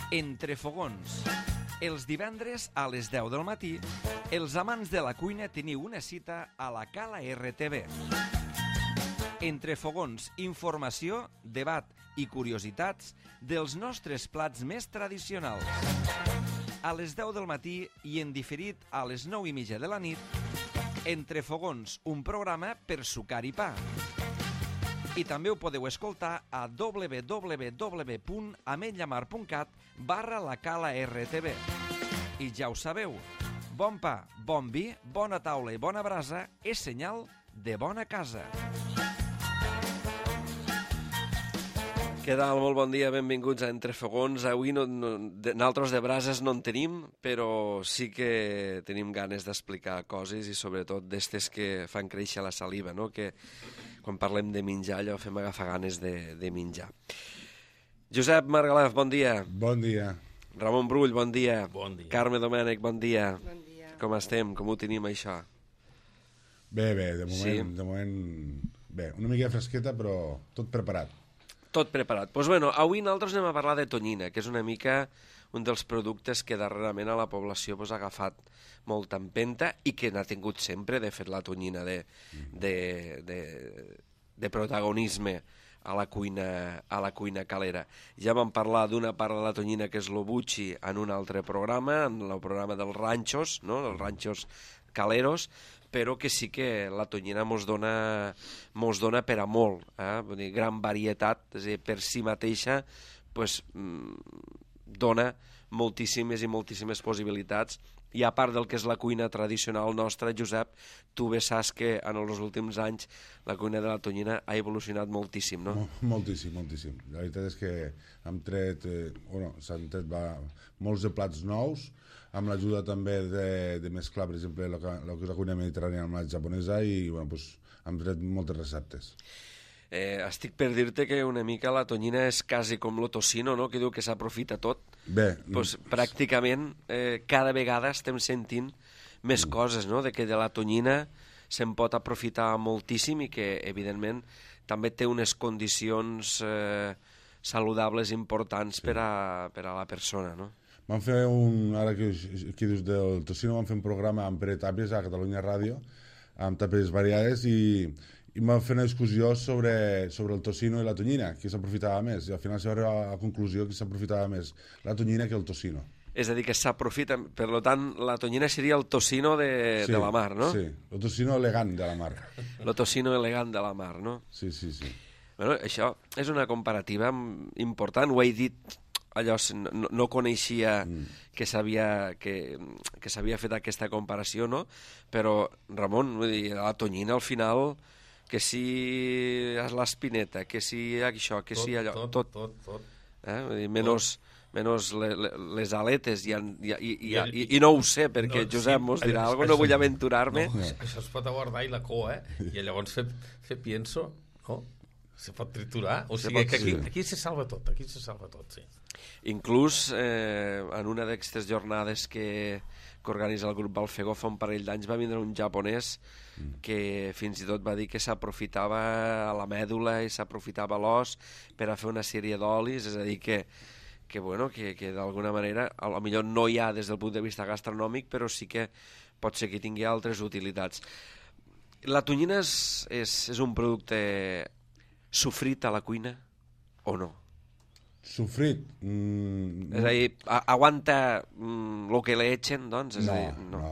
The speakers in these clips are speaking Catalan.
Entre fogons. Els divendres a les 10 del matí, els amants de la cuina teniu una cita a la Cala RTV. Entre fogons, informació, debat i curiositats dels nostres plats més tradicionals. A les 10 del matí i en diferit a les 9:30 de la nit, Entre fogons, un programa per sucar i pa. I també ho podeu escoltar a www.ametlllamar.cat/la Cala RTV. I ja ho sabeu, bon pa, bon vi, bona taula i bona brasa és senyal de bona casa. Què tal? Molt bon dia, benvinguts a Entre Fogons. Avui nosaltres de brases no en tenim, però sí que tenim ganes d'explicar coses i sobretot d'estes que fan créixer la saliva, no? Que quan parlem de menjar allò fem agafar ganes de menjar. Josep Margalef, bon dia. Bon dia. Ramon Brull, bon dia. Bon dia. Carme Domènech, bon dia. Bon dia. Com estem? Com ho tenim, això? Bé, de moment, Sí. de moment bé, una mica fresqueta, però tot preparat. Tot preparat. Doncs bueno, avui nosaltres anem a parlar de tonyina, que és una mica un dels productes que darrerament a la població ha agafat molta empenta i que n'ha tingut sempre, de fet, la tonyina de protagonisme a la cuina calera. Ja vam parlar d'una part de la tonyina que és l'obuchi en un altre programa, en el programa dels ranxos, no? Els ranxos caleros, però que sí que la tonyina mos dona per a molt, vull dir, gran varietat, és a dir, per si mateixa pues, dona moltíssimes i moltíssimes possibilitats. I a part del que és la cuina tradicional nostra, Josep, tu bé saps que en els últims anys la cuina de la tonyina ha evolucionat moltíssim, no? Moltíssim. La veritat és que s'han tret molts de plats nous, amb l'ajuda també de mesclar, per exemple, el que és la cuina mediterrània amb la japonesa i hem tret moltes receptes. Estic per dir-te que una mica la tonyina és quasi com el tocino, no? Que diu que s'aprofita tot. Bé, Pues, pràcticament cada vegada estem sentint més coses, no? De que de la tonyina se'n pot aprofitar moltíssim i que, evidentment, també té unes condicions saludables importants per a la persona, no? vam fer ara que dius del tocino, vam fer un programa amb Pere Tàpies a Catalunya Ràdio, amb tàpies variades, i vam fer una discussió sobre el tocino i la tonyina, qui s'aprofitava més, i al final s'ha arribat a la conclusió que s'aprofitava més la tonyina que el tocino. És a dir, que s'aprofita, per tant, la tonyina seria el tocino de la mar, no? Sí, el tocino elegant de la mar. El tocino elegant de la mar, no? Sí. Bueno, això és una comparativa important, ho he dit, allò no coneixia que s'havia fet aquesta comparació, no? Però, Ramon, vull dir, la tonyina al final, que si l'espineta, que si això, que si allò... Tot. Vull dir, menys les aletes, i no ho sé, perquè Josep mos dirà alguna cosa, no vull aventurar-me. No, això es pot aguardar i la cua, i llavors fer pienso, no? Se pot triturar, o sigui que aquí se salva tot, sí. Inclús en una d'aquestes jornades que organitza el grup Balfegó fa un parell d'anys va vindre un japonès que fins i tot va dir que s'aprofitava la mèdula i s'aprofitava l'os per a fer una sèrie d'olis, és a dir que d'alguna manera potser no hi ha des del punt de vista gastronòmic, però sí que pot ser que tingui altres utilitats. La tonyina és un producte sofrit a la cuina o no? Sofrit? És a dir, aguanta el que le echen, doncs? No.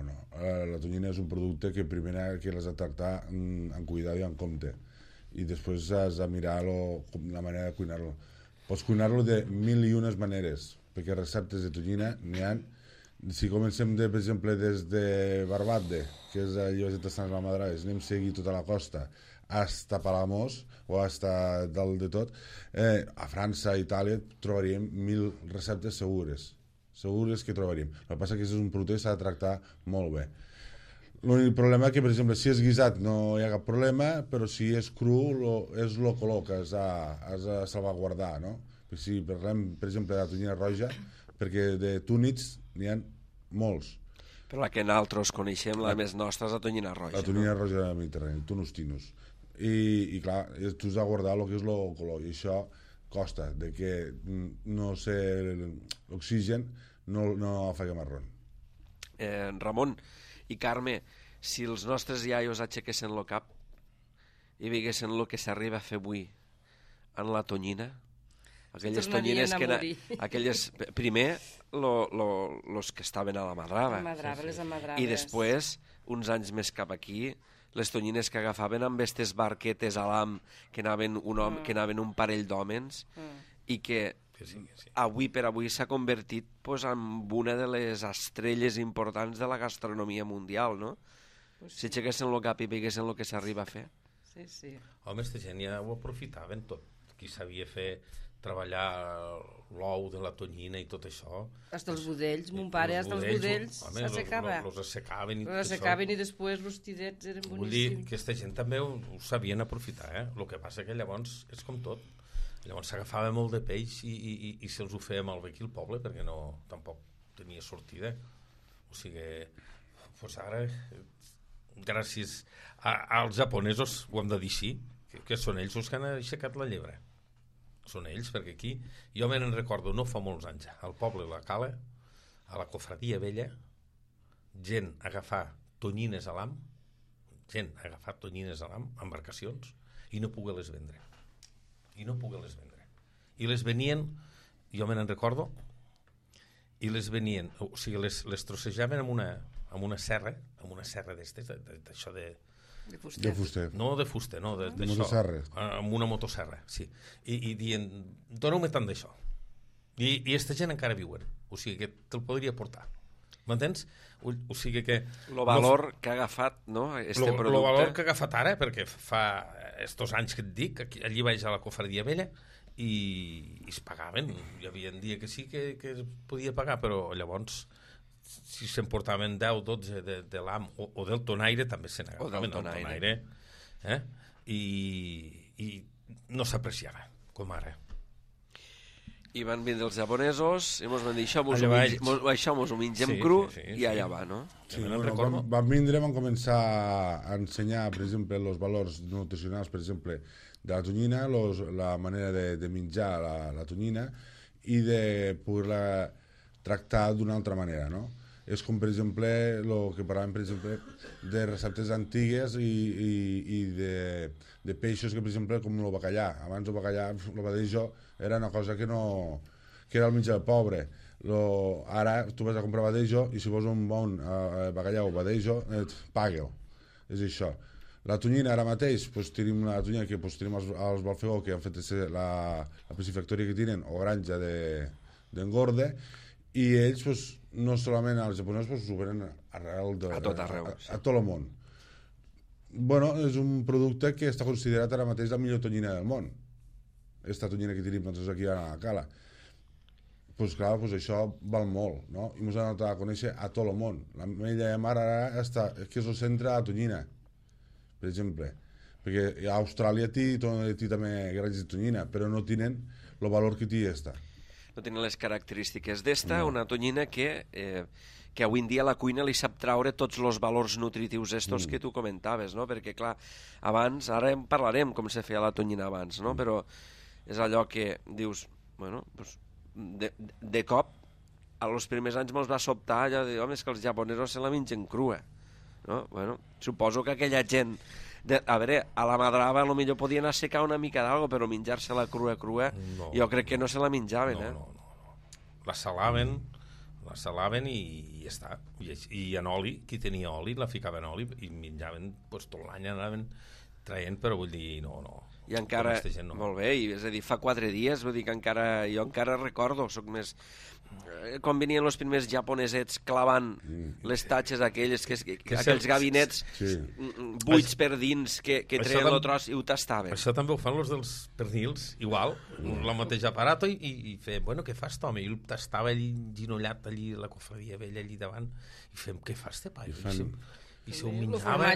La tonyina és un producte que primer que l'has de tractar amb cuidado i amb compte. I després has de mirar la manera de cuinar-lo. Pots cuinar-lo de 1001 maneres, perquè receptes de tonyina n'hi ha. Si comencem, per exemple, des de Barbate, que és allò que estan a la Madrades, anem a seguir tota la costa, hasta Palamós o hasta dalt de tot, a França, a Itàlia, trobaríem 1000 receptes segures que trobaríem. El que passa és que és un producte que s'ha de tractar molt bé. L'únic problema és que, per exemple, si és guisat no hi ha cap problema, però si és cru és el color que has de salvaguardar, no? Si parlem, per exemple, de la tonyina roja, perquè de túnids n'hi ha molts. Però la que nosaltres coneixem, la més nostra, és la tonyina roja. La tonyina roja mediterrània, tunus tinus. I clar, tu has de guardar el que és el color, i això costa, de que no sé, l'oxigen no afega marrón. Ramon i Carme, si els nostres iaios aixequessin el cap i veiessin el que s'arriba a fer avui en la tonyina, aquelles tonyines aquelles, primer los que estaven a la Madrava, les amadraves, i després, uns anys més cap aquí, les tonyines que agafaven amb aquestes barquetes a l'am que anaven un parell d'hòmens i que avui per avui s'ha convertit en una de les estrelles importants de la gastronomia mundial, no? Si aixequessin el cap i veiguessin el que s'arriba a fer. Sí. Home, aquesta gent ja ho aprofitaven tot. Qui sabia fer treballar l'ou de la tonyina i tot això. Hasta els budells, mon pare, hasta els budells s'assecava. Els assecaven i tot això. Els assecaven i després els tidets eren boníssims. Vull dir que aquesta gent també ho sabien aprofitar, El que passa que llavors és com tot. Llavors s'agafava molt de peix i se'ls ho feia malbé aquí al poble perquè tampoc tenia sortida. O sigui, doncs ara, gràcies als japonesos, ho hem de dir així, que són ells els que han aixecat la llebre. Són ells, perquè aquí, jo me'n recordo, no fa molts anys, al poble de la Cala, a la cofradia vella, gent a agafar tonyines a l'am, embarcacions, i no poder-les vendre. I les venien, jo me'n recordo, i les venien, o sigui, les trossejaven amb una serra d'estes, d'això de fuster. No de fuster, no, d'això. Motosserra. Amb una motosserra, sí. I dient, dona-me tant d'això. I aquesta gent encara viuen. O sigui que te'l podria portar. M'entens? O sigui que... El valor que ha agafat, no?, este producte. El valor que ha agafat ara, perquè fa estos anys que et dic, allí vaig a la cofradia vella i es pagaven. Hi havia un dia que sí que es podia pagar, però llavors si s'emportaven 10, 12 de l'am o del tonaire, també se n'agafaven del tonaire. I no s'apreciava, com ara. I van vindre els japonesos i ens van dir això mos ho mengem cru i allà va, no? Sí, van vindre, van començar a ensenyar, per exemple, els valors nutricionals, per exemple, de la tonyina, la manera de menjar la tonyina i de poder-la tractar d'una altra manera, no? És com, per exemple, el que parlàvem, per exemple, de receptes antigues i de peixos que, per exemple, com el bacallà. Abans el bacallà, el badejo, era una cosa que era el menjar del pobre. Ara tu vas a comprar badejo i si vols un bon bacallà o badejo, paga-ho. És això. La tonyina ara mateix, tenim la tonyina que tenim els Balfegó, que han fet la piscifactoria que tenen, o granja d'engorde, i ells, no solament els japonesos, ho venen a tot arreu. A tot el món. Bueno, és un producte que està considerat ara mateix la millor tonyina del món. Aquesta tonyina que tenim nosaltres aquí a la Cala. Clar, això val molt, no? I ens han anat a conèixer a tot el món. La meva mare ara està, que és el centre de la tonyina, per exemple. Perquè a Austràlia té també granges de tonyina, però no tenen el valor que té aquesta. No tenen les característiques d'esta, una tonyina que avui en dia la cuina li sap traure tots els valors nutritius estos que tu comentaves, no? Perquè, clar, abans, ara en parlarem com se feia la tonyina abans, no? Però és allò que dius, bueno, de cop, als primers anys me'ls va sobtar allò de, home, és que els japonesos se la mengen crua, no? Bueno, suposo que aquella gent... A veure, a la Madrava potser podien assecar una mica d'algo, però menjar-se-la crua, jo crec que no se la menjaven, No. La salaven i ja està. I en oli, qui tenia oli, la ficaven en oli i menjaven, tot l'any anaven traient, però vull dir, no. I encara, molt bé, és a dir, fa 4 dies, vull dir que jo encara recordo, soc més... quan venien els primers japonesets clavant les tatxes aquelles, aquells gabinets buits per dins que treien el tros i ho tastaven. Això també ho fan els dels pernils, igual, el mateix aparato i feien, bueno, què fas, Tom? I ell tastava allí, ginollat allí, la cofradia vella allí davant, i feien, què fas, te paio? I se ho menjava,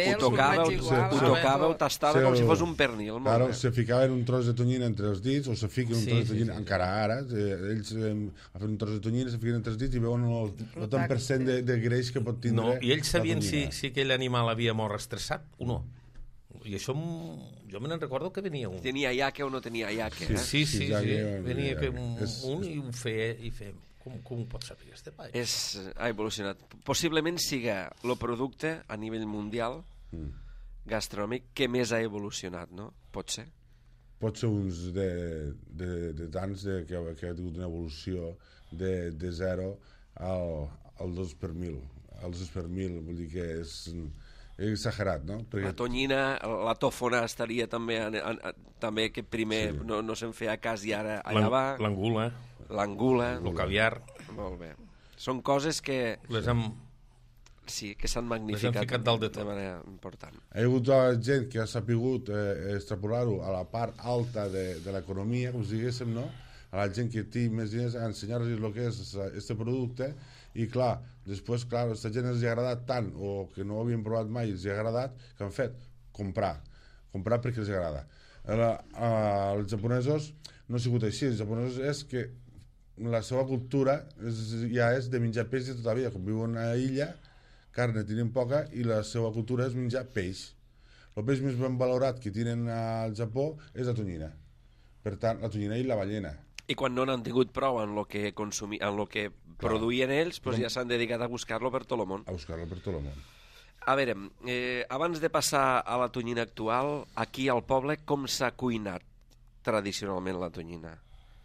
ho tocava, ho tastava com si fos un pernil. Claro, se ficaven un tros de tonyina entre els dits, o se fiquen un tros de tonyina, encara ara, ells fan un tros de tonyina, se fiquen entre els dits i veuen el tant per cent de greix que pot tindre. I ells sabien si aquell animal havia mort estressat o no. I això, jo me n'en recordo que venia un. Tenia iaque o no tenia iaque, eh? Sí. Venia que un i ho feia, com ho pots saber, este país? Ha evolucionat. Possiblement siga el producte a nivell mundial gastronòmic que més ha evolucionat, no? Pot ser? Pot ser uns de tants que ha tingut una evolució de 0 al 2 per 1000. El 2 per 1000 vull dir que és exagerat, no? Perquè... La tonyina, la tòfona estaria també que primer no se'n feia cas i ara allà va. L'angula. El caviar. Molt bé. Són coses que... Sí, que s'han magnificat de manera important. Hi ha hagut gent que ha sapigut extrapolar-ho a la part alta de l'economia, com si diguéssim, no? A la gent que té més diners a ensenyar-los el que és aquest producte i clar, després, clar, a aquesta gent els ha agradat tant o que no ho havien provat mai, els ha agradat, que han fet? Comprar perquè els agrada. Els japonesos no ha sigut així, els japonesos és que la seva cultura ja és de menjar peix de tota la vida, com viuen a una illa, carne tenen poca i la seva cultura és menjar peix. El peix més ben valorat que tenen al Japó és la tonyina. Per tant, la tonyina i la ballena. I quan no n'han tingut prou en el que produïen ells, doncs ja s'han dedicat a buscar-lo per tot el món. A buscar-lo per tot el món. A veure, abans de passar a la tonyina actual, aquí al poble com s'ha cuinat tradicionalment la tonyina?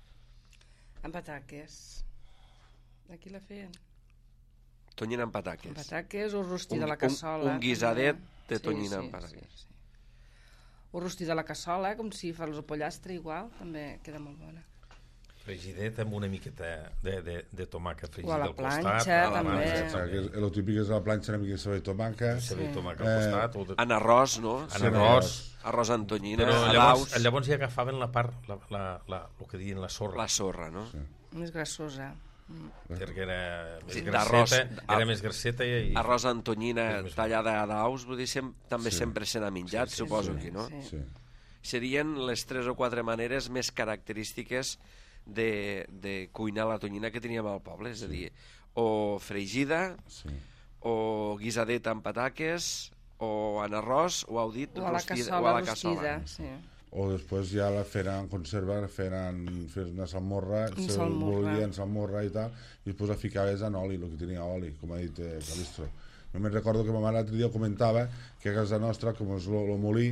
Amb pataques. Aquí la feien. Tonyina amb pataques. Amb pataques o rostit de la cassola. Un guisadet de tonyina amb pataques. Sí. O rostit de la cassola, com si fas el pollastre igual, també queda molt bona. Fregidet amb una miqueta de tomàquet fregit al costat. O a la planxa, també. El típic és a la planxa una mica de ceball i tomàquet. Ceball i tomàquet al costat. En arròs, no? En arròs. Arròs amb tonyina, però llavors ja agafaven la part, el que diuen la sorra. La sorra, no? Sí. Més grassosa. Perquè era més grasseta i... Arròs amb tonyina tallada a daus, vull dir, també sempre se n'ha menjat, suposo aquí, no? Sí. Serien les 3 o 4 maneres més característiques de cuinar la tonyina que teníem al poble, és a dir, o fregida, o guisadet amb pataques, o en arròs, o heu dit, o a la cassola. O després ja la feren conserva, feren una salmorra, volien salmorra i tal, i després la ficaves en oli, el que tenia oli, com ha dit Calistro. Només recordo que ma mare l'altre dia comentava que a casa nostra, com és el molí,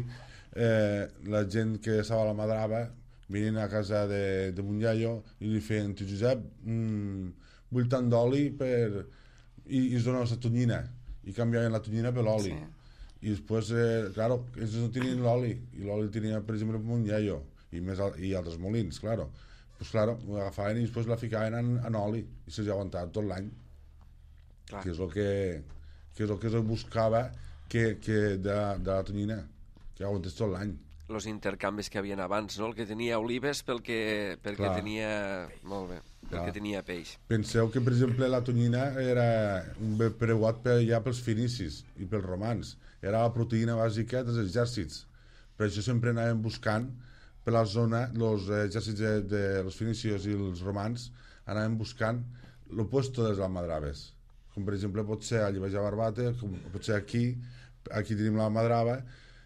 la gent que estava a la Madrava venien a casa de Munyaio i li feien, tio Josep, vull tant d'oli i es donaven la tonyina, i canviaven la tonyina per l'oli. I després, claro, ells no tenien l'oli, i l'oli tenia, per exemple, Munyaio, i altres molins, claro. Pues claro, ho agafaven i després la ficaven en oli, i se'ls aguantava tot l'any. Que és el que es buscava de la tonyina, que aguantés tot l'any. Els intercanvis que havien abans, no? El que tenia olives pel que tenia... Molt bé, pel que tenia peix. Penseu que, per exemple, la tonyina era preuat ja pels fenicis i pels romans. Era la proteïna bàsica dels exèrcits. Per això sempre anàvem buscant per la zona, els exèrcits dels fenicis i els romans anàvem buscant l'opuesto de les almadraves. Com per exemple pot ser a Llebeja Barbate, com pot ser aquí tenim la Madrava,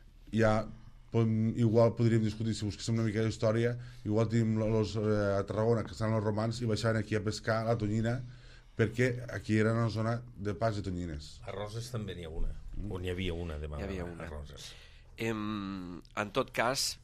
igual podríem discutir, si busquéssim una mica d'història, igual tenim a Tarragona, que estan els romans, i baixaven aquí a pescar la tonyina, perquè aquí era una zona de pas de tonyines. A Roses també n'hi ha una, on hi havia una de a Roses. En tot cas,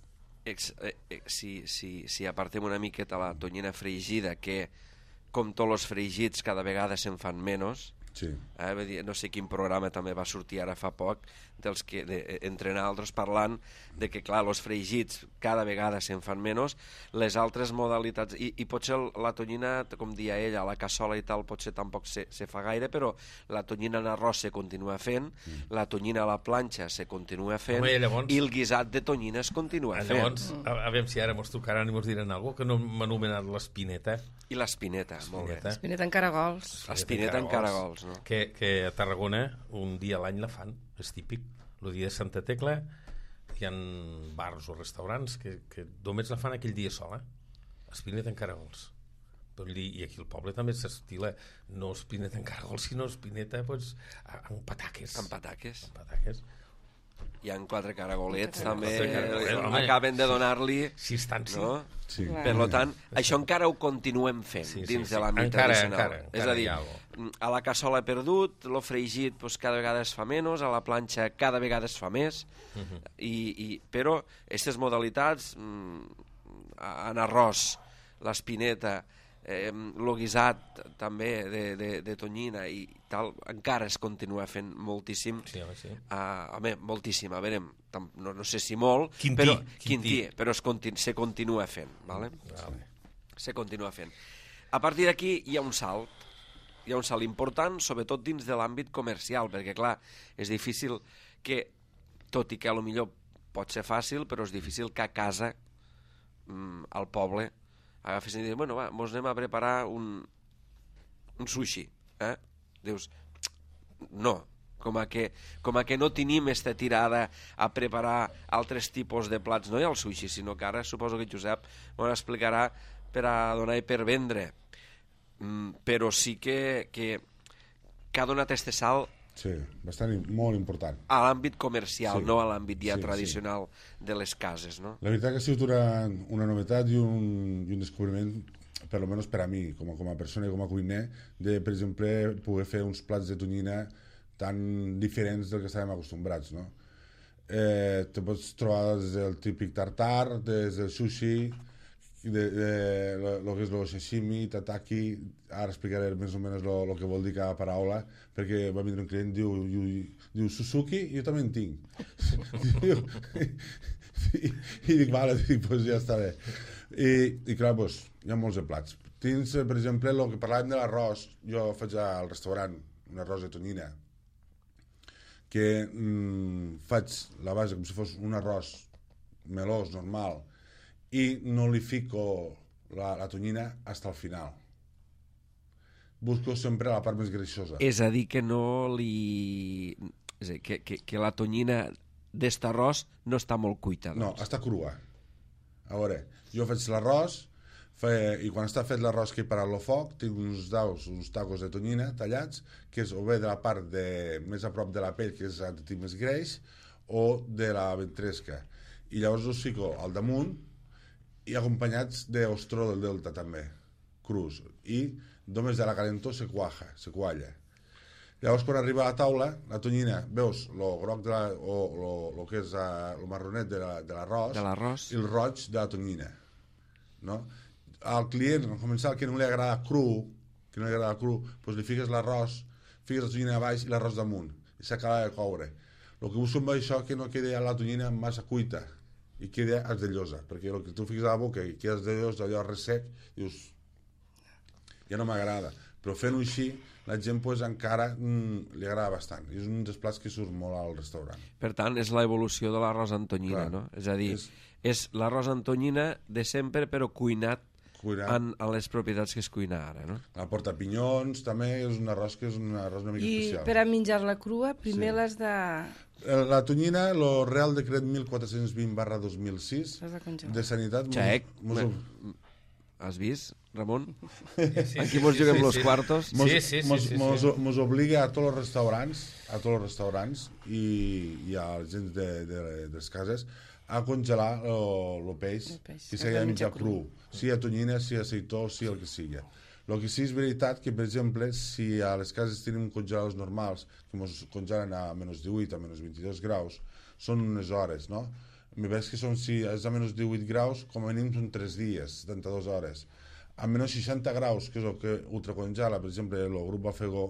si apartem una miqueta la tonyina fregida, que com tots els fregits cada vegada se'n fan menys, no sé quin programa també va sortir ara fa poc, entre altres parlant de que clar, els fregits cada vegada se'n fan menys, les altres modalitats i potser la tonyina, com dia ella, la cassola i tal, potser tampoc se fa gaire, però la tonyina en arròs se continua fent, la tonyina a la planxa se continua fent, i el guisat de tonyina es continua fent. Llavors, a veure si ara mos trucaran i mos diran alguna cosa que no m'ha anomenat l'espineta. I l'espineta, molt bé. L'espineta en caragols. L'espineta en caragols, no? Que a Tarragona un dia a l'any la fan, és típic. El dia de Santa Tecla hi ha bars o restaurants que només la fan aquell dia sola. Espineta en caragols. I aquí al poble també s'estila no espineta en caragols, sinó espineta amb pataques. Amb pataques. Hi ha 4 caragolets, també. 4 caragolets, home. Acaben de donar-li... Si estan, sí. No? Sí. Per tant, això encara ho continuem fent dins de l'àmbit tradicional. És a dir, a la cassola he perdut, l'ho fregit cada vegada es fa menys, a la planxa cada vegada es fa més, però aquestes modalitats, en arròs, l'espineta, el guisat també de tonyina i tal, encara es continua fent moltíssim. Sí, home, sí. Home, moltíssim, a veure, no sé si molt, Quintí. però se continua fent, ¿vale? Se continua fent. A partir d'aquí hi ha un salt important, sobretot dins de l'àmbit comercial, perquè clar, és difícil que, tot i que potser pot ser fàcil, però és difícil que a casa, al poble, agafes i dius, bueno, va, mos anem a preparar un sushi. Dius, no, com a que no tenim aquesta tirada a preparar altres tipus de plats, no hi ha el sushi, sinó que ara suposo que Josep m'ho explicarà per a donar i per vendre. Però sí que ha donat este salt Sí, molt important. a l'àmbit comercial, no a l'àmbit ja tradicional de les cases, no? La veritat que ha sigut una novetat i un descobriment, per almenys per a mi, com a persona i com a cuiner, de, per exemple, poder fer uns plats de tonyina tan diferents del que estàvem acostumbrats, no? Te pots trobar des del típic tartar, des del sushi, el que és el sashimi, tataki. Ara explicaré més o menys el que vol dir cada paraula, perquè va vindre un client, diu Suzuki, jo també en tinc. I dic, vale, doncs ja està bé. I clar, hi ha molts de plats. Tens, per exemple, el que parlàvem de l'arròs, jo faig al restaurant un arròs de tonyina, que faig la base com si fos un arròs melós, normal, i no li fico la tonyina fins al final. Busco sempre la part més greixosa. És a dir, que no li... És a dir, que la tonyina d'est arròs no està molt cuita. No, està crua. A veure, jo faig l'arròs i quan està fet l'arròs que he parat el foc, tinc uns tacos de tonyina tallats, que és o bé de la part més a prop de la pell, que és el tipus més greix, o de la ventresca. I llavors els fico al damunt i acompanyats d'ostró del delta també, crus. I només de la calentor se qualla. Llavors, quan arriba a la taula, la tonyina, veus el groc o el que és el marronet de l'arròs i el roig de la tonyina. No? Al client, al començar, que no li agrada cru, doncs li fiques l'arròs, fiques la tonyina a baix i l'arròs damunt, i s'acaba de coure. El que busco amb això és que no quedi la tonyina massa cuita i queda esdellosa, perquè el que tu fiques a la boca i queda esdellós, allò ressec, dius, ja no m'agrada. Però fent-ho així, la gent encara li agrada bastant. És un dels plats que surt molt al restaurant. Per tant, és l'evolució de l'arròs en tonyina, no? És a dir, és l'arròs en tonyina de sempre, però cuinat en les propietats que es cuina ara, no? La portapinyons també és un arròs que és un arròs una mica especial. I per a menjar-la crua, primer l'has de... La tonyina, el Real Decret 1420/2006 de Sanitat... Xec, has vist, Ramon? Aquí mos juguem los cuartos. Mos obliga a tots els restaurants i a la gent de les cases a congelar el peix que s'ha de menjar cru, sigui a tonyina, sigui a aceitó, sigui el que sigui. El que sí és veritat que, per exemple, si a les cases tenim congeladors normals que ens congelen a menys 18, a menys 22 graus, són unes hores, no? Me veig que si és a menys 18 graus, com a mínim són 3 dies, 72 hores. A menys 60 graus, que és el que ultracongela, per exemple, el grup Bafegó,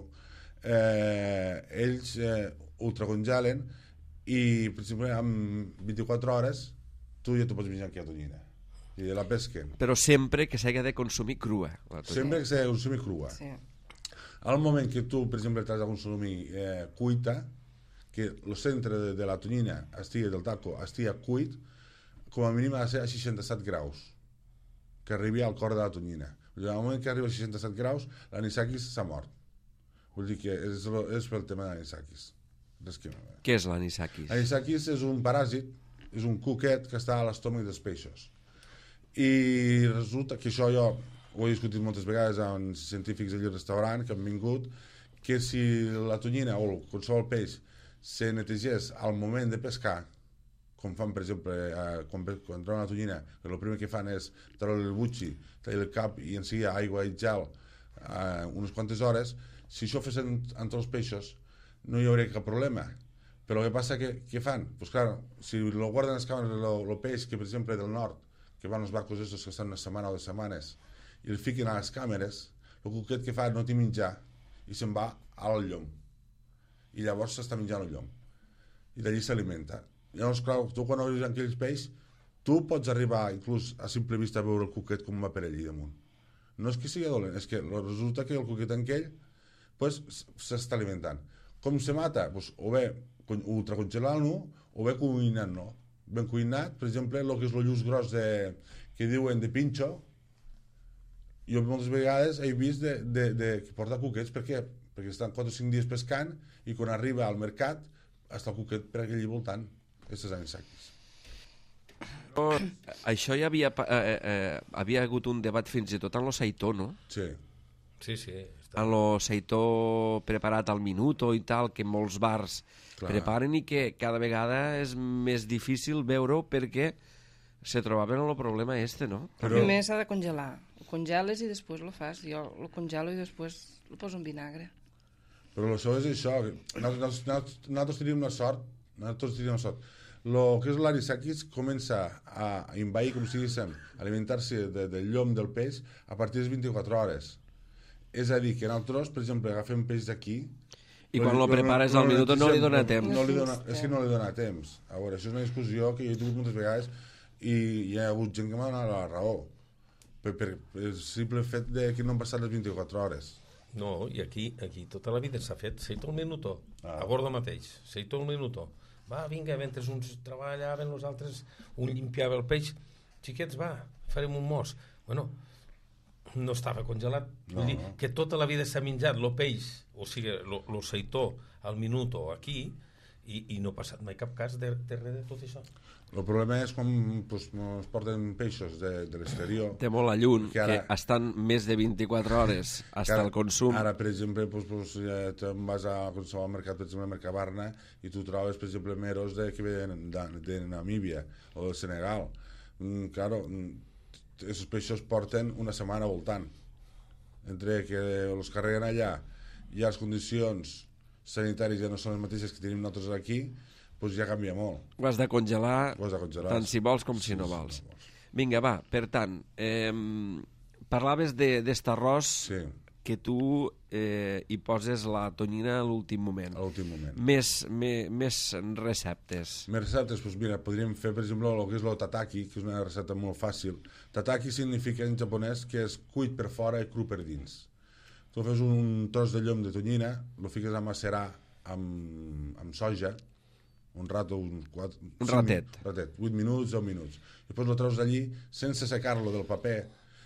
ells ultracongelen i, per exemple, en 24 hores tu ja t'ho pots menjar aquí a tonyina. I la pesquen. Però sempre que s'hagi de consumir crua. Sempre que s'hagi de consumir crua. Sí. Al moment que tu, per exemple, t'has de consumir cuita, que el centre de la tonyina del taco estigui cuit, com a mínim ha de ser a 67 graus, que arribi al cor de la tonyina. Al moment que arriba a 67 graus, l'anisakis s'ha mort. Vull dir que és pel tema de l'anisakis. Què és l'anisakis? L'anisakis és un paràsit, és un cuquet que està a l'estómac dels peixos. I resulta que això jo ho he discutit moltes vegades amb científics allà al restaurant que han vingut, que si la tonyina o qualsevol peix se netegés al moment de pescar, com fan, per exemple, quan troben la tonyina, que el primer que fan és treure el butxi, tallar el cap i en seguida aigua i gel unes quantes hores, si això fes entre els peixos no hi hauria cap problema. Però el que passa que fan? Pues clar, si lo guarden les càmeres, el peix que per exemple del nord, que van els barcos estos que estan una setmana o 2 setmanes, i el fiquen a les càmeres, el cuquet que fa no té menjar i se'n va al llom. I llavors s'està menjant el llom. I d'allí s'alimenta. Llavors, clar, tu quan obres aquells peix, tu pots arribar inclús a simple vista a veure el cuquet com va per allí damunt. No és que sigui dolent, és que resulta que el cuquet aquell pues, s'està alimentant. Com se mata? Pues, o bé ultracongelant-lo o bé cuinant-lo. Ben cuinat, per exemple, el que és el lluç gros que diuen de pinxo, jo moltes vegades he vist que porta cuquets. Per què? Perquè estan 4 o 5 dies pescant i quan arriba al mercat està el cuquet per allí voltant. Aquests anisakis. Això ja havia hagut un debat fins i tot en lo seitó, no? Sí. Sí. En lo seitó preparat al minuto i tal, que molts bars preparen i que cada vegada és més difícil veure-ho perquè se trobaven el problema no? Primer s'ha de congelar. Ho congeles i després lo fas. Jo lo congelo i després lo poso en vinagre. Però això és això. Nosaltres tenim una sort. El que és l'anisakis comença a envair, com si diguéssim, alimentar-se del llom del peix a partir de les 24 hores. És a dir, que nosaltres, per exemple, agafem peix d'aquí i quan lo prepares al minut no li dona temps. És que no li dona temps. A veure, això és una discussió que jo he tingut moltes vegades i hi ha hagut gent que m'ha donat la raó per el simple fet que no han passat les 24 hores. No, i aquí tota la vida s'ha fet seito al minuto, a bordo mateix, seito al minuto. Va, vinga, mentre uns treballaven, els altres, un limpiava el peix. Xiquets, va, farem un mos. Bueno, no estava congelat. Vull dir que tota la vida s'ha menjat el peix, o sigui, el seitó al minuto aquí, i no ha passat mai cap cas de res de tot això. El problema és quan es porten peixos de l'exterior. Té molt a lluny, que estan més de 24 hores fins al consum. Ara, per exemple, te'n vas a qualsevol mercat, per exemple, a Mercabarna, i tu trobes, per exemple, meros que venen de Namíbia o del Senegal. Claro, aquests peixos porten una setmana voltant. Entre que els carreguen allà i les condicions sanitàries ja no són les mateixes que tenim nosaltres aquí, doncs ja canvia molt. Ho has de congelar tant si vols com si no vols. Vinga, va, per tant, parlaves d'est arròs que tu hi poses la tonyina a l'últim moment. A l'últim moment. Més receptes. Més receptes, doncs mira, podríem fer, per exemple, el que és el tataki, que és una recepta molt fàcil. Tataki significa en japonès que és cuit per fora i cru per dins. Tu fes un tros de llom de tonyina, el fiques a macerar amb soja, un rato, un ratet, 8 minuts, 10 minuts. Després el treus d'allí sense secar-lo del paper,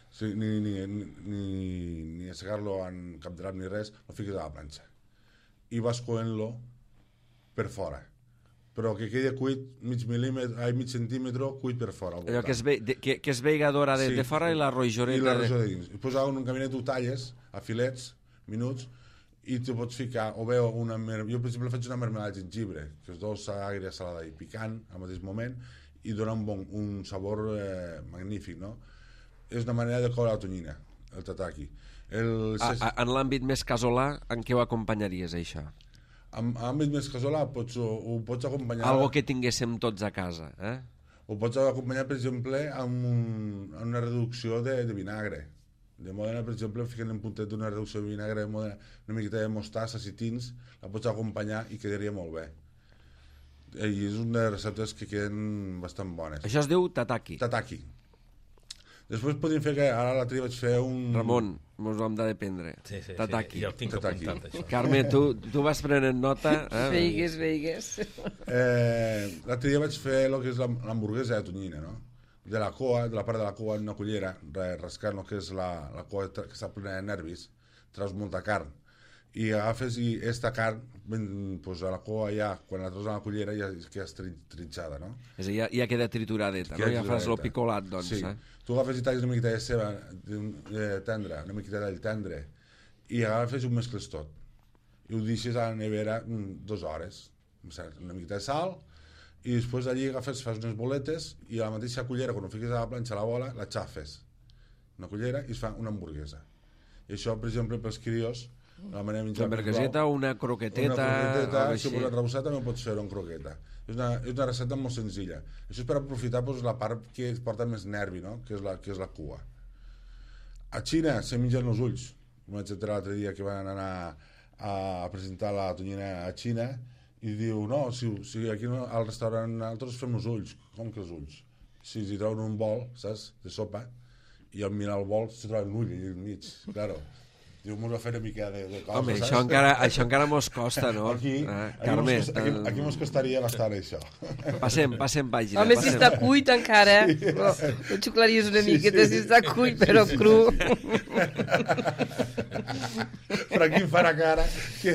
ni assecar-lo en cap drap ni res, el fiques a la planxa. I vas coent-lo per fora. Però que quedi cuit mig centímetre cuit per fora. Allò que es veiga d'hora de fora i la rojoreta. I la rojoreta de dins. Després un caminet ho talles a filets, minuts, i tu pots ficar, o bé jo per exemple faig una mermelada de jengibre, que és dolça, agria, salada i picant al mateix moment, i dona un sabor magnífic, no? És una manera de coure la tonyina, el tataki. En l'àmbit més casolà, en què ho acompanyaries, això? En l'àmbit més casolà ho pots acompanyar... Algo que tinguéssim tots a casa, eh? Ho pots acompanyar, per exemple, amb una reducció de vinagre. De Mòdena, per exemple, fiquen en puntet d'una reducció de vinagre de Mòdena, una miqueta de mostassa, si tins, la pots acompanyar i quedaria molt bé. I és una de les receptes que queden bastant bones. Això es diu tataki. Tataki. Després podríem fer que ara l'altre dia vaig fer un... Ramon, mos ho hem de dependre. Sí, tataki. Ja ho tinc apuntat, això. Carme, tu vas prenent nota. Veigues. L'altre dia vaig fer el que és l'hamburguesa de tonyina, no? De la part de la cua en una cullera, rascant el que és la cua que està plena de nervis, treus molta carn. I agafes i aquesta carn, doncs a la cua ja, quan la treus a la cullera ja queda trinxada, no? És a dir, ja queda trituradeta, no? Ja fas el picolat, doncs. Sí. Tu agafes i talles una miqueta de ceba tendra, una miqueta d'all tendre, i agafes i ho mescles tot. I ho deixes a la nevera 2 hores. una miqueta de sal, i després d'allí fas unes boletes i a la mateixa cullera, quan ho fiques a la planxa la bola, la xafes una cullera i es fa una hamburguesa. I això, per exemple, pels crios, la manera de menjar... Una hamburgueseta o una croqueteta... Una croqueteta, si ho vols arrebossar també ho pots fer en croqueta. És una recepta molt senzilla. Això és per aprofitar la part que porta més nervi, no? que és la cua. A Xina se mengen els ulls. Em vaig enterar l'altre dia que van anar a presentar la tonyina a Xina i diu, no, si aquí al restaurant nosaltres fem els ulls. Com que els ulls? Si troben un bol, saps, de sopa, i al mirar el bol se troba un ull allà al mig, claro. Diu, m'ho va fer una mica de cosa, home, saps? això encara mos costa, no? Carme, aquí mos costaria bastant, això. Passem pàgina. Home, si està cuit encara, ho xuclaries una miqueta, si està cuit, però cru. Però aquí em farà cara.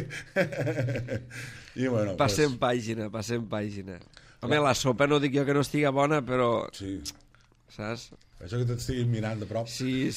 I bueno, passem pàgina. Home, la sopa no dic jo que no estigui bona, però... Sí. Saps? Això que t'estiguis mirant de prop. Sí.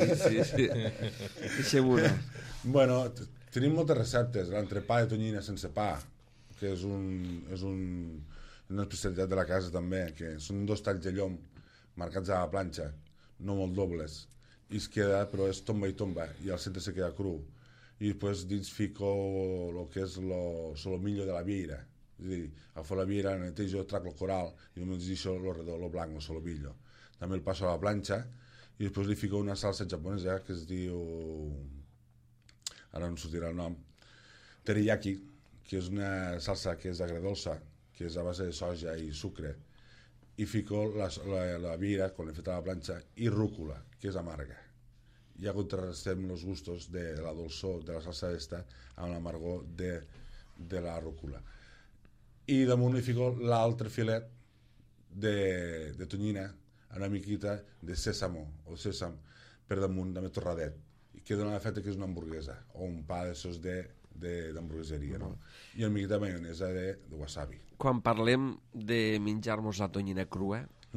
Deixem una. Bueno, tenim moltes receptes. L'entrepà de tonyina sense pa, que és una especialitat de la casa també, que són 2 talls de llom marcats a la planxa, no molt dobles, i es queda, però és tomba i tomba, i al centre se queda cru. I després dins fico el que és el solomillo de la vieira. És a dir, agafo la vieira, la netejo, trac el coral, i només deixo el redó, el blanc, el solomillo. També el passo a la planxa i després li fico una salsa japonesa que es diu, ara no em sortirà el nom, teriyaki, que és una salsa que és agredolça, que és a base de soja i sucre, i fico la vira, quan l'he fet a la planxa, i rúcula, que és amarga. Ja contrastem els gustos de la dolçor de la salsa esta amb l'amargor de la rúcula. I damunt li fico l'altre filet de tonyina, una miquita de sèsamo o sèsam per damunt, també torradet, i que dona l'efecte que és una hamburguesa o un pa d'aixòs d'hamburgueseria, no? I una miqueta de maionesa de wasabi. Quan parlem de menjar-nos la tonyina crua,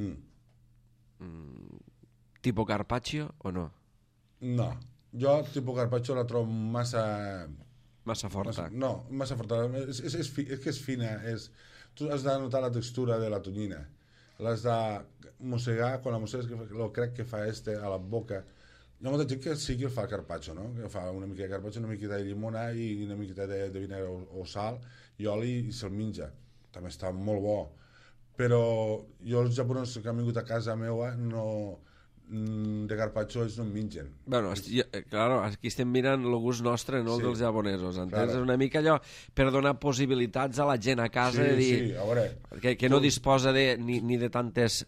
tipo carpaccio o no? No, jo tipo carpaccio la trobo massa forta. Massa forta. És que és fina. Tu has de notar la textura de la tonyina. L'has de mossegar, quan la mossegues, el crec que fa a la boca. Hi ha molta gent que sí que fa carpaccio, no? Que fa una mica de carpaccio, una miqueta de llimona i una miqueta de vinagre o sal i oli i se'l menja. També està molt bo. Però jo els japonesos que han vingut a casa meva de carpaccio ells no en mengen. Bueno, claro, aquí estem mirant el gust nostre, no el dels japonesos, entens? És una mica allò per donar possibilitats a la gent a casa de dir a veure, que no disposa ni de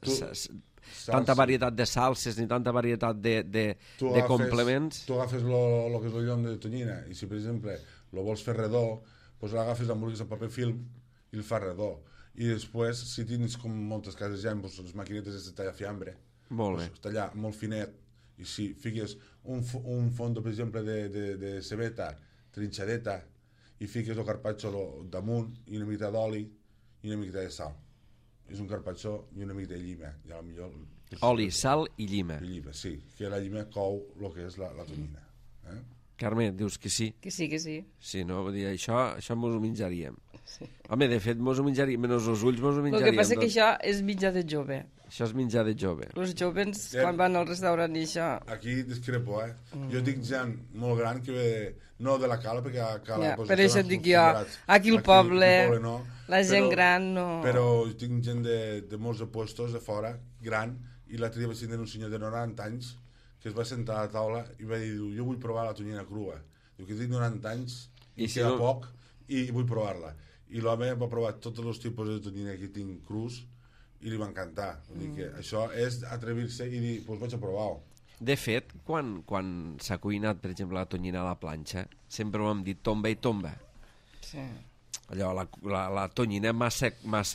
tanta varietat de salses ni tanta varietat de complements. Tu agafes el que és el llom de tonyina i si per exemple el vols fer redó, doncs l'agafes l'hamburguesa en paper film i el fas redó. I després, si tens com moltes cases ja, les maquinetes de tallar fiambre, molt bé. Tallar molt finet i si fiques un fondo per exemple de cebeta trinxadeta i fiques el carpaccio damunt i una mica d'oli i una mica de sal, és un carpaccio i una mica de llima i a la millor oli, sal i llima. Sí, que la llima cou el que és la tonyina. Carme, dius que sí? Que sí. Sí, no? Vull dir, això mos ho menjaríem. Sí. Home, de fet, mos ho menjaríem, menys els ulls mos ho menjaríem. El que passa és que això és menjar de jove. Això és menjar de jove. Els joves, quan van al restaurant i això... Aquí discrepo, Jo dic gent molt gran que ve, no de la cala, perquè a cala... Ja, per això dic jo, aquí al poble, no, la gent gran no... Però tinc gent de molts puestos de fora, gran, i l'altre dia vaig tenir un senyor de 90 anys que es va sentar a la taula i va dir, jo vull provar la tonyina crua. Diu que tinc 90 anys i queda poc i vull provar-la. I l'home va provar tots els tipus de tonyina que tinc crus i li va encantar. Vull dir que això és atrevir-se i dir, doncs vaig a provar-ho. De fet, quan s'ha cuinat, per exemple, la tonyina a la planxa, sempre ho hem dit tomba i tomba. Sí. Allò, la tonyina massa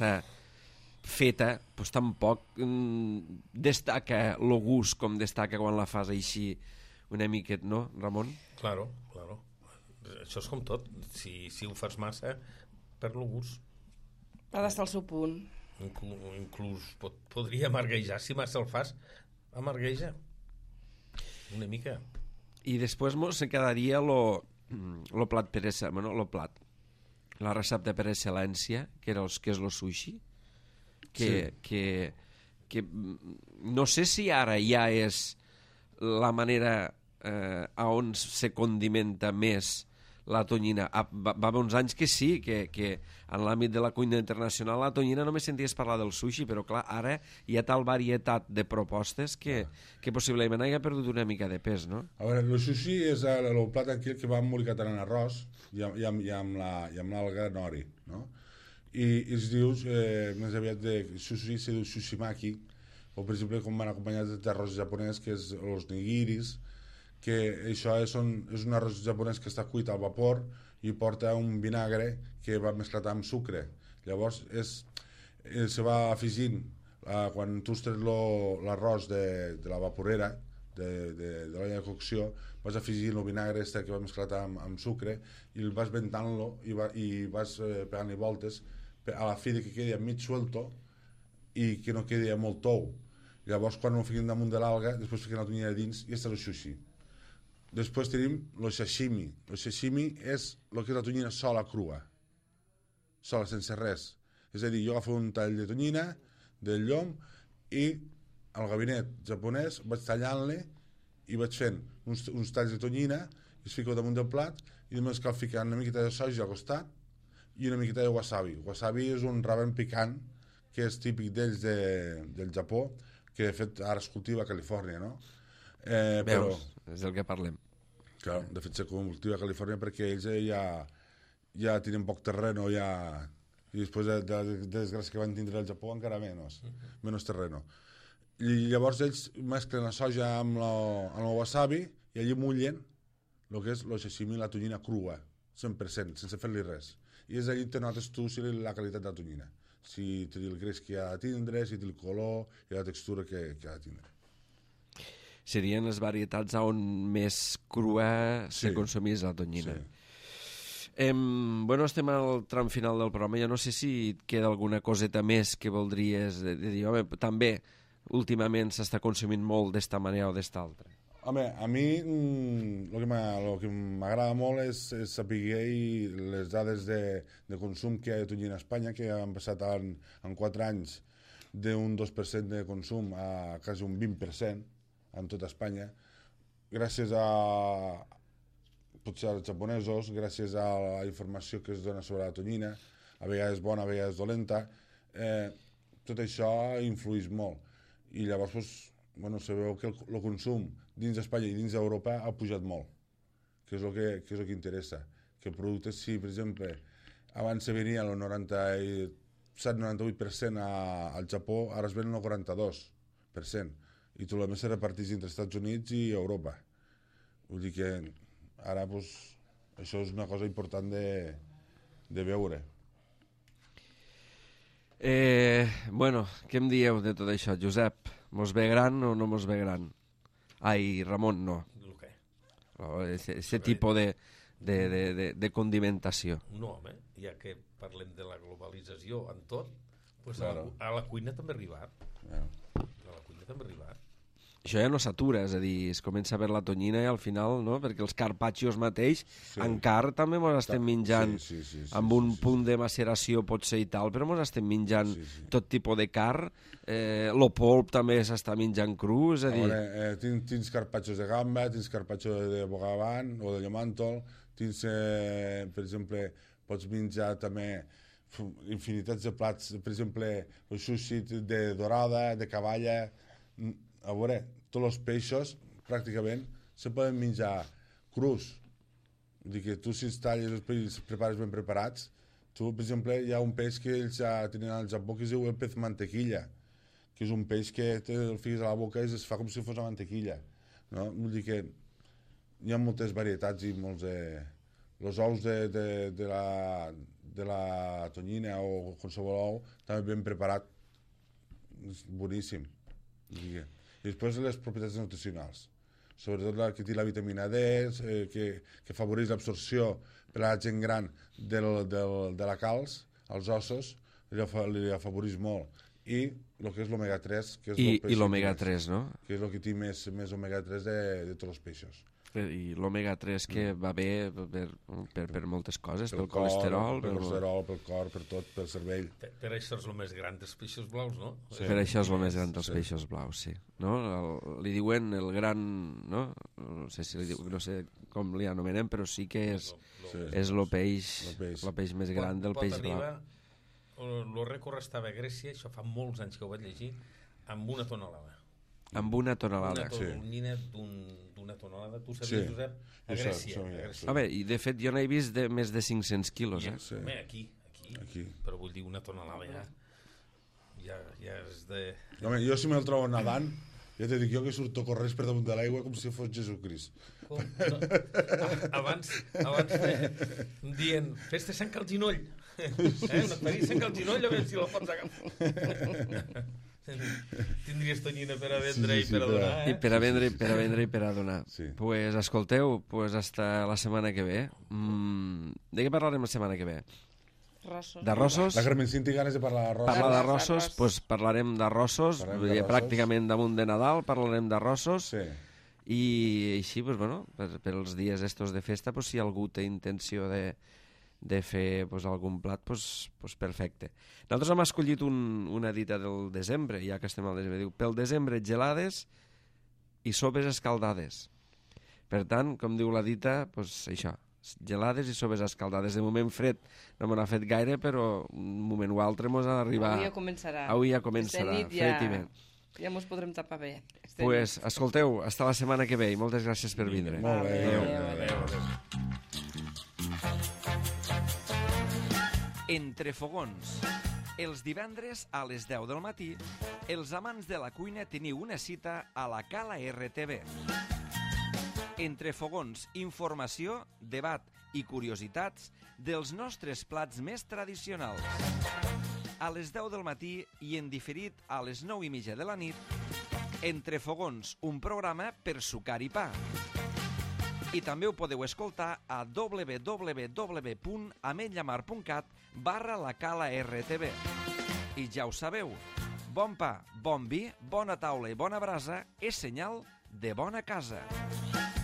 feta, doncs tampoc destaca el gust com destaca quan la fas així una miqueta, no, Ramon? Claro. Això és com tot. Si ho fas massa, perd el gust. Ha d'estar al seu punt. Inclús podria amarguejar. Si massa el fas, amargueja. Una mica. I després se quedaria lo plat peresa, bueno, lo plat. la recepta per excel·lència, que és el sushi, que no sé si ara ja és la manera a on se condimenta més la tonyina. Va haver uns anys que sí, que en l'àmbit de la cuina internacional la tonyina només senties parlar del sushi, però clar, ara hi ha tal varietat de propostes que possiblement hagi perdut una mica de pes, no? A veure, el sushi és el plat aquell que va embolicat en arròs i amb l'alga nori, no? I es diu, més aviat de sushi, se diu sushimaki, o per exemple com van acompanyats d'arròs japonès, que és els nigiris, que això és un arròs japonès que està cuit al vapor i porta un vinagre que va mesclat amb sucre. Llavors se va afegint, quan tu has tret l'arròs de la vaporera, de l'olla de cocció, vas afegint el vinagre que va mesclat amb sucre i vas ventant-lo i vas pegant-li voltes a la fi que quedi mig suelto i que no quedi molt tou. Llavors quan ho fiquem damunt de l'alga, després fiquem la tonyina dins i està el sushi. Després tenim el sashimi. El sashimi és el que és la tonyina sola crua, sola, sense res. És a dir, jo agafo un tall de tonyina, del llom, i al gabinet japonès vaig tallant-li i vaig fent uns talls de tonyina, i es fico damunt del plat, i només cal ficar una miqueta de soja al costat i una miqueta de wasabi. Wasabi és un raven picant que és típic d'ells del Japó, que de fet ara es cultiva a Califòrnia, no? Veus, és del que parlem. Clar, de fet se cultiva a Califòrnia perquè ells ja tenen poc terreno, i després de la desgràcia que van tindre al Japó encara menys terreno. I llavors ells mesclen la soja amb el wasabi i allí mullen el que és el sashimi, la tonyina crua, 100%, sense fer-li res. I és allí que notes tu la qualitat de la tonyina, si té el greix que ha de tindre, si té el color i la textura que ha de tindre. Serien les varietats on més crua se consumís la tonyina. Sí. Bueno, estem al tram final del programa. Jo no sé si et queda alguna coseta més que voldries dir. Home, també últimament s'està consumint molt d'esta manera o d'esta altra. Home, a mi el que m'agrada molt és saber les dades de consum que hi ha de tonyina a Espanya, que han passat en 4 anys d'un 2% de consum a quasi un 20% en tota Espanya, gràcies potser als japonesos, gràcies a la informació que es dona sobre la tonyina, a vegades bona, a vegades dolenta, tot això influeix molt. I llavors, se veu que el consum dins d'Espanya i dins d'Europa ha pujat molt, que és el que interessa. Que productes, si per exemple abans se venia el 97-98% al Japó, ara es ven el 42%. I tot el més se reparteix entre Estats Units i Europa. Vull dir que ara això és una cosa important de veure. Bueno, què em dieu de tot això, Josep? Mos ve gran o no mos ve gran? Ai, Ramon, no. El què? Aquest tipus de condimentació. No, home, ja que parlem de la globalització en tot, pues claro. A la cuina també ha arribat. Claro. A la cuina també ha arribat. Això ja no s'atura, és a dir, es comença a veure la tonyina i al final, no? Perquè els carpaccios mateix, encara també mos estem menjant amb un punt de maceració potser i tal, però mos estem menjant tot tipus de carn, lo polp també s'està menjant cru, és a dir... Tens carpaccios de gamba, tens carpaccio de bogavant o de llomàntol, tens, per exemple, pots menjar també infinitats de plats, per exemple, el sushi de dorada, de cavalla... A veure, tots els peixos pràcticament se poden menjar crus. Vull dir que tu si els talles els peixos els prepares ben preparats, tu, per exemple, hi ha un peix que ells ja tenen al Japó que es diu el pez mantequilla, que és un peix que el fiques a la boca i es fa com si fos una mantequilla. No? Vull dir que hi ha moltes varietats i molts... Els ous de la tonyina o qualsevol ou també ben preparat, és boníssim. I després les propietats nutricionals, sobretot la que té la vitamina D, que afavoreix l'absorció per a la gent gran de la calç als ossos, li afavoreix molt. I el que és l'omega 3, que és I l'omega 3, no? Que és el que té més omega 3 de tots els peixos. I l'omega 3 que va bé per moltes coses, pel cor, colesterol, pel colesterol, pel cor, per tot, pel cervell. Per això és el més gran dels peixos blaus, no? Sí. Per això és el més gran dels peixos blaus, sí. No? Li diuen el gran... No, no sé si no sé com li anomenem, però sí que és el peix més gran del peix blau. El rècord estava a Grècia, això fa molts anys que ho vaig llegir, amb una tonelada. Amb una tonelada. Una tonyina d'una tonelada. Tu sabies, Josep? A Grècia. A veure, i de fet jo n'he vist de més de 500 quilos, eh? Sí. Aquí. Però vull dir, una tonelada ja és de... Home, jo si me'l trobo nedant, ja te dic jo que surto corrents per damunt de l'aigua com si fos Jesucrist. Com? No. Abans dient, fes-te Sant Calginoll. Una aclarissa Sant Calginoll, a veure si la pots agafar. Tindries tonyina per a vendre i per a donar, I per a vendre i per a donar. Pues escolteu, pues hasta la setmana que ve. De què parlarem la setmana que ve? D'arrossos. La Carmencín té ganes de parlar d'arrossos. Parlar d'arrossos, pues parlarem d'arrossos, pràcticament damunt de Nadal parlarem d'arrossos. I així, pues bueno, per els dies estos de festa, pues si algú té intenció de fer algun plat, perfecte. Nosaltres hem escollit una dita del desembre, ja que estem al desembre. Diu, pel desembre gelades i sopes escaldades. Per tant, com diu la dita, això, gelades i sopes escaldades. De moment fred no m'ho ha fet gaire, però un moment o altre mos ha d'arribar. Avui ja començarà, fred i vent. Ja mos podrem tapar bé. Pues, escolteu, hasta la setmana que ve i moltes gràcies per vindre. Molt bé. Adéu. Entre fogons. Els divendres a les 10 del matí, els amants de la cuina teniu una cita a la Cala RTV. Entre fogons, informació, debat i curiositats dels nostres plats més tradicionals. A les 10 del matí i en diferit a les 9:30 de la nit, Entre fogons, un programa per sucar i pa. I també ho podeu escoltar a www.ametlllamar.cat/la Cala RTV. I ja ho sabeu, bon pa, bon vi, bona taula i bona brasa és senyal de bona casa.